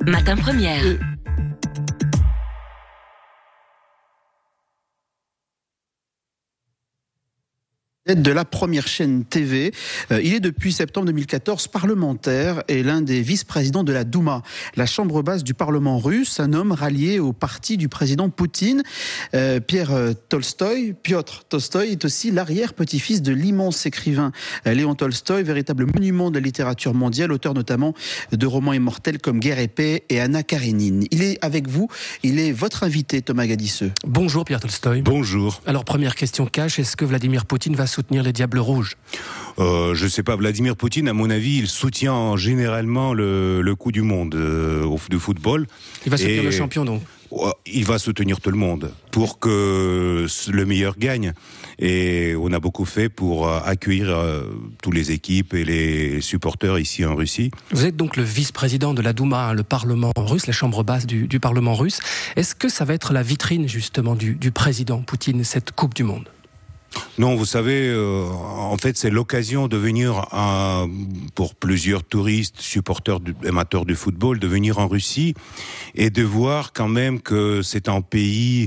Matin Première. De la première chaîne TV. Il est depuis septembre 2014 parlementaire et l'un des vice-présidents de la Douma, la chambre basse du Parlement russe, un homme rallié au parti du président Poutine. Piotr Tolstoï est aussi l'arrière-petit-fils de l'immense écrivain Léon Tolstoï, véritable monument de la littérature mondiale, auteur notamment de romans immortels comme Guerre et paix et Anna Karénine. Il est avec vous, il est votre invité, Thomas Gadisseux. Bonjour Pierre Tolstoï. Bonjour. Alors première question cash, est-ce que Vladimir Poutine va soutenir les Diables Rouges? Je sais pas, Vladimir Poutine, à mon avis, il soutient généralement le coup du monde de football. Il va soutenir le champion donc? Il va soutenir tout le monde pour que le meilleur gagne. Et on a beaucoup fait pour accueillir toutes les équipes et les supporters ici en Russie. Vous êtes donc le vice-président de la Douma, le Parlement russe, la chambre basse du Parlement russe. Est-ce que ça va être la vitrine justement du président Poutine, cette Coupe du Monde? Non, vous savez, en fait, c'est l'occasion de venir, pour plusieurs touristes, supporters, amateurs du football, de venir en Russie et de voir quand même que c'est un pays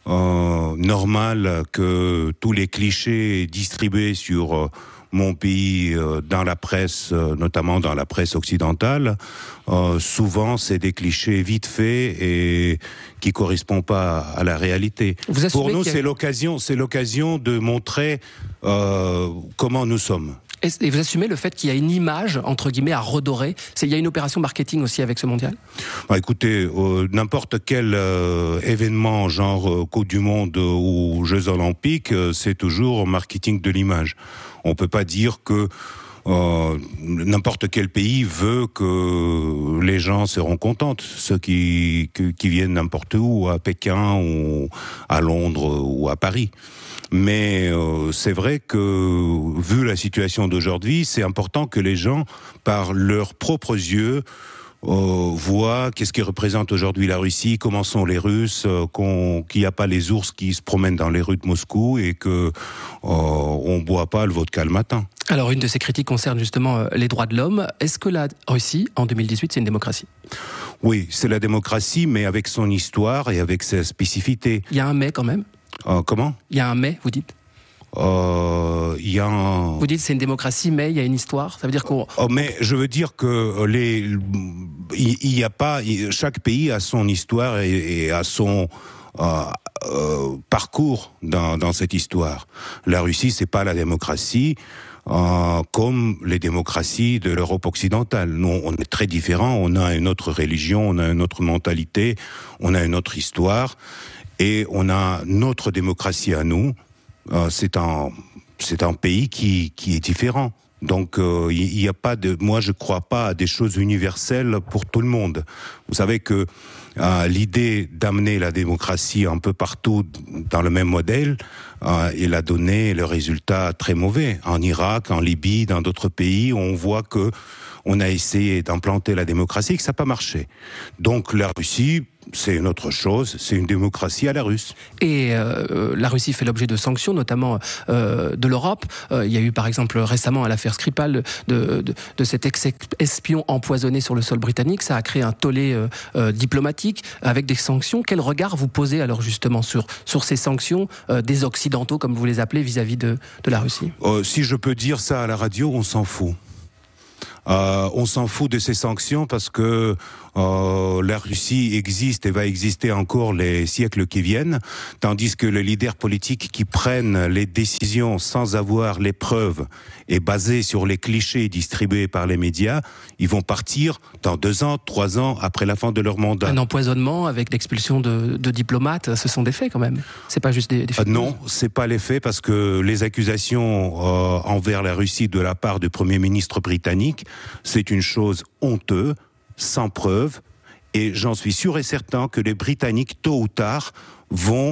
normal, que tous les clichés distribués sur mon pays dans la presse, notamment dans la presse occidentale, souvent c'est des clichés vite faits et qui correspondent pas à la réalité. Pour nous, c'est l'occasion de montrer comment nous sommes. Et vous assumez le fait qu'il y a une image, entre guillemets, à redorer? Il y a une opération marketing aussi avec ce mondial? Écoutez, n'importe quel événement, genre Coupe du Monde ou Jeux Olympiques, c'est toujours marketing de l'image. On peut pas dire que n'importe quel pays veut que les gens seront contents, ceux qui viennent n'importe où, à Pékin ou à Londres ou à Paris. Mais c'est vrai que, vu la situation d'aujourd'hui, c'est important que les gens, par leurs propres yeux, voient qu'est-ce qui représente aujourd'hui la Russie, comment sont les Russes, qu'il n'y a pas les ours qui se promènent dans les rues de Moscou et que on boit pas le vodka le matin. Alors, une de ces critiques concerne justement les droits de l'homme. Est-ce que la Russie, en 2018, c'est une démocratie? Oui, c'est la démocratie, mais avec son histoire et avec ses spécificités. Il y a un mais quand même? Comment? Il y a un mais, vous dites? Vous dites c'est une démocratie, mais il y a une histoire. Ça veut dire qu'on. Mais je veux dire que il y a pas. Chaque pays a son histoire et a son parcours dans cette histoire. La Russie, c'est pas la démocratie. Comme les démocraties de l'Europe occidentale. Nous, on est très différents, on a une autre religion, on a une autre mentalité, on a une autre histoire, et on a notre démocratie à nous. C'est un pays qui est différent. Donc, il y a pas moi, je crois pas à des choses universelles pour tout le monde. Vous savez que l'idée d'amener la démocratie un peu partout dans le même modèle, il a donné le résultat très mauvais. En Irak, en Libye, dans d'autres pays, on voit que on a essayé d'implanter la démocratie et que ça n'a pas marché. Donc, la Russie, c'est une autre chose, c'est une démocratie à la russe. Et la Russie fait l'objet de sanctions, notamment de l'Europe. Il y a eu par exemple récemment à l'affaire Skripal de cet ex-espion empoisonné sur le sol britannique. Ça a créé un tollé diplomatique avec des sanctions. Quel regard vous posez alors justement sur ces sanctions des Occidentaux, comme vous les appelez, vis-à-vis de la Russie? Si je peux dire ça à la radio, on s'en fout. On s'en fout de ces sanctions parce que la Russie existe et va exister encore les siècles qui viennent, tandis que les leaders politiques qui prennent les décisions sans avoir les preuves et basés sur les clichés distribués par les médias, ils vont partir dans 2 ans, 3 ans après la fin de leur mandat. Un empoisonnement avec l'expulsion de diplomates, ce sont des faits quand même. C'est pas juste des faits. Non, c'est pas les faits parce que les accusations envers la Russie de la part du Premier ministre britannique, c'est une chose honteuse, sans preuve, et j'en suis sûr et certain que les Britanniques, tôt ou tard, vont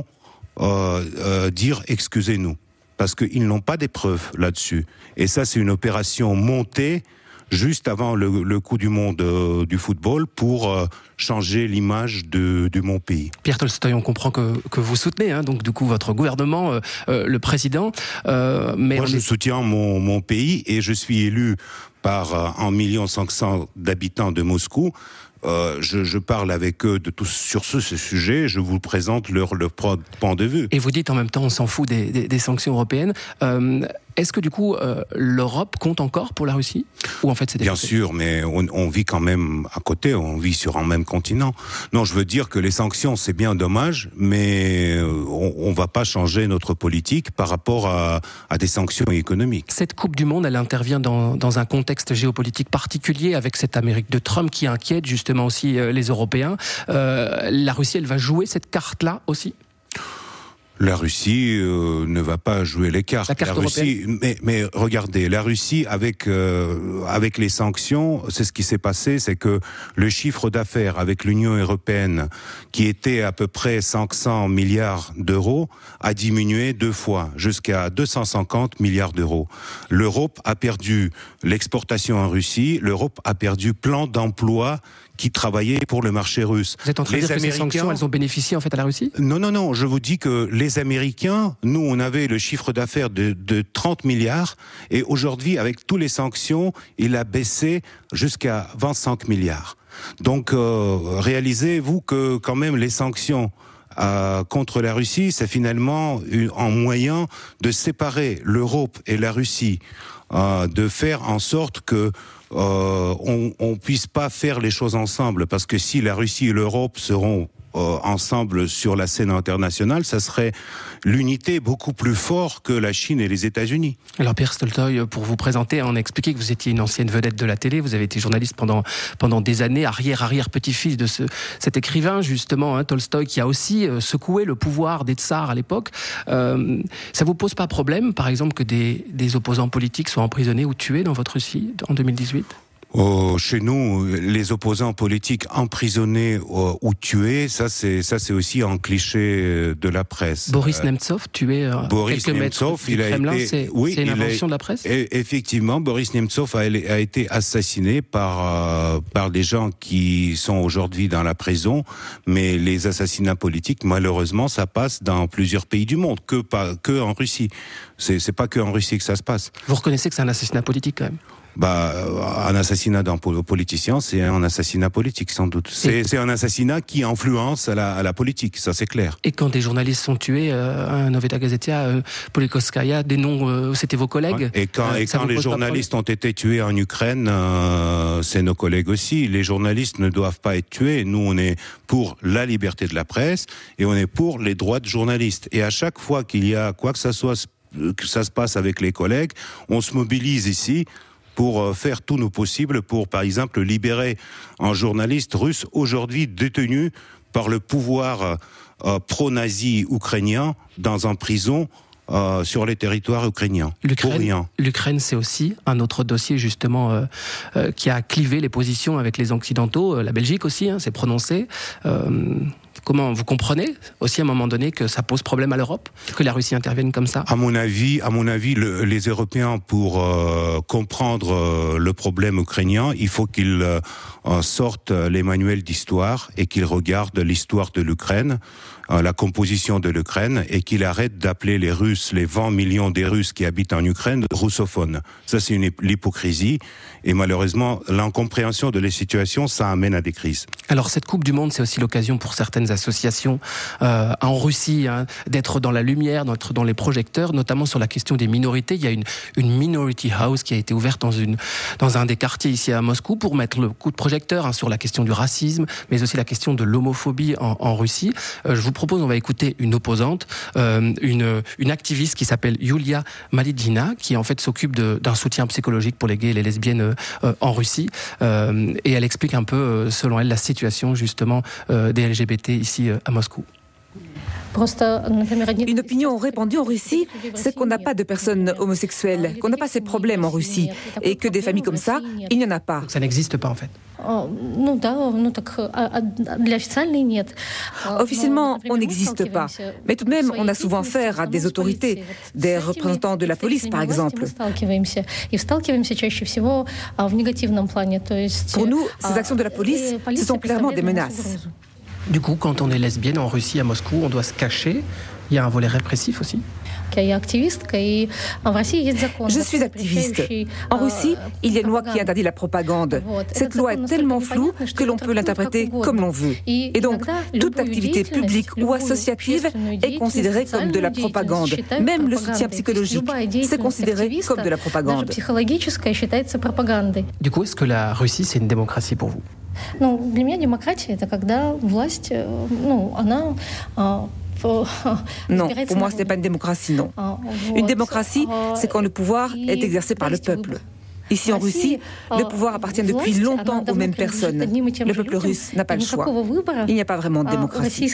dire « excusez-nous », parce qu'ils n'ont pas des preuves là-dessus. Et ça, c'est une opération montée juste avant le coup du monde du football pour changer l'image de mon pays. Pierre Tolstoï, on comprend que vous soutenez, donc du coup votre gouvernement, le président. Mais moi, je soutiens mon pays et je suis élu par 1,5 million d'habitants de Moscou. je parle avec eux sur ce sujet, je vous présente leur point de vue. Et vous dites en même temps, on s'en fout des sanctions européennes. Est-ce que du coup, l'Europe compte encore pour la Russie ? Ou en fait, c'est bien sûr, mais on vit quand même à côté, on vit sur un même continent. Non, je veux dire que les sanctions, c'est bien dommage, mais on va pas changer notre politique par rapport à des sanctions économiques. Cette Coupe du Monde, elle intervient dans un contexte géopolitique particulier avec cette Amérique de Trump qui inquiète justement aussi les Européens. La Russie, elle va jouer cette carte-là aussi ? La Russie ne va pas jouer les cartes. La Russie, mais regardez, la Russie avec les sanctions, c'est ce qui s'est passé, c'est que le chiffre d'affaires avec l'Union européenne, qui était à peu près 500 milliards d'euros, a diminué 2 fois, jusqu'à 250 milliards d'euros. L'Europe a perdu l'exportation en Russie, l'Europe a perdu plein d'emplois qui travaillaient pour le marché russe. Vous êtes en train de dire que ces sanctions, elles ont bénéficié en fait à la Russie ? Non, je vous dis que les Américains, nous on avait le chiffre d'affaires de 30 milliards et aujourd'hui avec toutes les sanctions, il a baissé jusqu'à 25 milliards. Donc réalisez-vous que quand même les sanctions contre la Russie, c'est finalement un moyen de séparer l'Europe et la Russie, de faire en sorte que on puisse pas faire les choses ensemble, parce que si la Russie et l'Europe seront ensemble sur la scène internationale, ça serait l'unité beaucoup plus fort que la Chine et les États-Unis. Alors Pierre Stoltoy, pour vous présenter, on a expliqué que vous étiez une ancienne vedette de la télé, vous avez été journaliste pendant des années, arrière-petit-fils de cet écrivain justement, Tolstoï, qui a aussi secoué le pouvoir des tsars à l'époque. Ça vous pose pas problème, par exemple, que des opposants politiques soient emprisonnés ou tués dans votre Russie en 2018 ? Chez nous, les opposants politiques emprisonnés ou tués, ça c'est aussi un cliché de la presse. Boris Nemtsov tué quelques mètres du Kremlin, c'est une invention de la presse ? Effectivement, Boris Nemtsov a été assassiné par des gens qui sont aujourd'hui dans la prison, mais les assassinats politiques, malheureusement, ça passe dans plusieurs pays du monde, que en Russie. C'est pas que en Russie que ça se passe. Vous reconnaissez que c'est un assassinat politique quand même ? Un assassinat d'un politicien, c'est un assassinat politique, sans doute. C'est un assassinat qui influence à la politique, ça c'est clair. Et quand des journalistes sont tués, Novaya Gazeta, Politkovskaya, des noms, c'était vos collègues ? Et quand les journalistes ont été tués en Ukraine, c'est nos collègues aussi. Les journalistes ne doivent pas être tués. Nous, on est pour la liberté de la presse et on est pour les droits de journalistes. Et à chaque fois qu'il y a quoi que ça soit, que ça se passe avec les collègues, on se mobilise ici pour faire tout nos possibles pour, par exemple, libérer un journaliste russe aujourd'hui détenu par le pouvoir pro-nazi ukrainien dans une prison sur les territoires ukrainiens. L'Ukraine, c'est aussi un autre dossier justement qui a clivé les positions avec les Occidentaux. La Belgique aussi s'est prononcée. Comment vous comprenez aussi à un moment donné que ça pose problème à l'Europe, que la Russie intervienne comme ça ? À mon avis, les Européens, pour comprendre le problème ukrainien, il faut qu'ils sortent les manuels d'histoire et qu'ils regardent l'histoire de l'Ukraine, la composition de l'Ukraine, et qu'ils arrêtent d'appeler les Russes, les 20 millions des Russes qui habitent en Ukraine, russophones. Ça, c'est l'hypocrisie. Et malheureusement, l'incompréhension de la situation, ça amène à des crises. Alors, cette Coupe du Monde, c'est aussi l'occasion pour certaines associations en Russie d'être dans la lumière, d'être dans les projecteurs, notamment sur la question des minorités. Il y a une Minority House qui a été ouverte dans un des quartiers ici à Moscou pour mettre le coup de projecteur sur la question du racisme, mais aussi la question de l'homophobie en Russie. Je vous propose, on va écouter une opposante, une activiste qui s'appelle Yulia Malidina, qui en fait s'occupe d'un soutien psychologique pour les gays et les lesbiennes en Russie. Et elle explique un peu, selon elle, la situation justement des LGBT ici à Moscou. Une opinion répandue en Russie, c'est qu'on n'a pas de personnes homosexuelles, qu'on n'a pas ces problèmes en Russie, et que des familles comme ça, il n'y en a pas. Ça n'existe pas en fait. Officiellement, on n'existe pas. Mais tout de même, on a souvent affaire à des autorités, des représentants de la police par exemple. Pour nous, ces actions de la police, ce sont clairement des menaces. Du coup, quand on est lesbienne en Russie, à Moscou, on doit se cacher. Il y a un volet répressif aussi. Je suis activiste. En Russie, il y a une loi qui interdit la propagande. Cette loi est tellement floue que l'on peut l'interpréter comme l'on veut. Et donc, toute activité publique ou associative est considérée comme de la propagande. Même le soutien psychologique, c'est considéré comme de la propagande. Du coup, est-ce que la Russie, c'est une démocratie pour vous? Non, pour moi, ce n'est pas une démocratie, non. Une démocratie, c'est quand le pouvoir est exercé par le peuple. Ici, en Russie, le pouvoir appartient depuis longtemps aux mêmes personnes. Le peuple russe n'a pas le choix. Il n'y a pas vraiment de démocratie.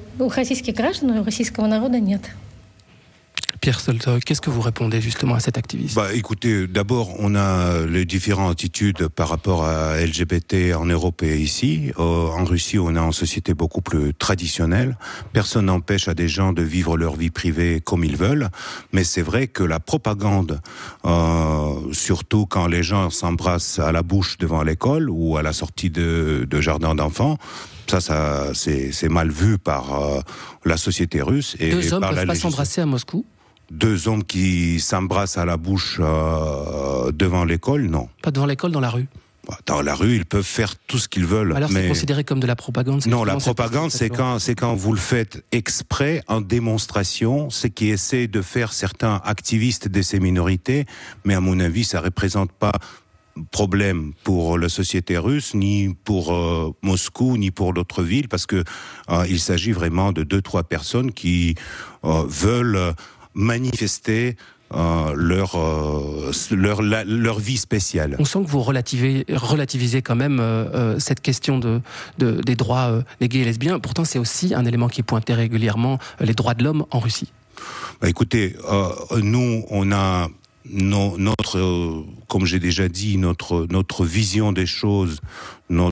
Pierre Soltoy, qu'est-ce que vous répondez justement à cet activiste? Écoutez, d'abord, on a les différentes attitudes par rapport à LGBT en Europe et ici. En Russie, on a une société beaucoup plus traditionnelle. Personne n'empêche à des gens de vivre leur vie privée comme ils veulent. Mais c'est vrai que la propagande, surtout quand les gens s'embrassent à la bouche devant l'école ou à la sortie de jardin d'enfants, ça c'est mal vu par la société russe. Et Deux hommes ne peuvent pas s'embrasser à Moscou? Deux hommes qui s'embrassent à la bouche devant l'école, non. Pas devant l'école, dans la rue? Dans la rue, ils peuvent faire tout ce qu'ils veulent. Alors mais... c'est considéré comme de la propagande? Non, la propagande, c'est quand vous le faites exprès, en démonstration, ce qui essaie de faire certains activistes de ces minorités, mais à mon avis, ça représente pas problème pour la société russe, ni pour Moscou, ni pour d'autres villes, parce que il s'agit vraiment de 2-3 personnes qui veulent manifester leur vie spéciale. On sent que vous relativisez quand même cette question des droits des gays et lesbiens. Pourtant, c'est aussi un élément qui est pointé régulièrement, les droits de l'homme en Russie. Écoutez, nous, on a notre, comme j'ai déjà dit, notre vision des choses,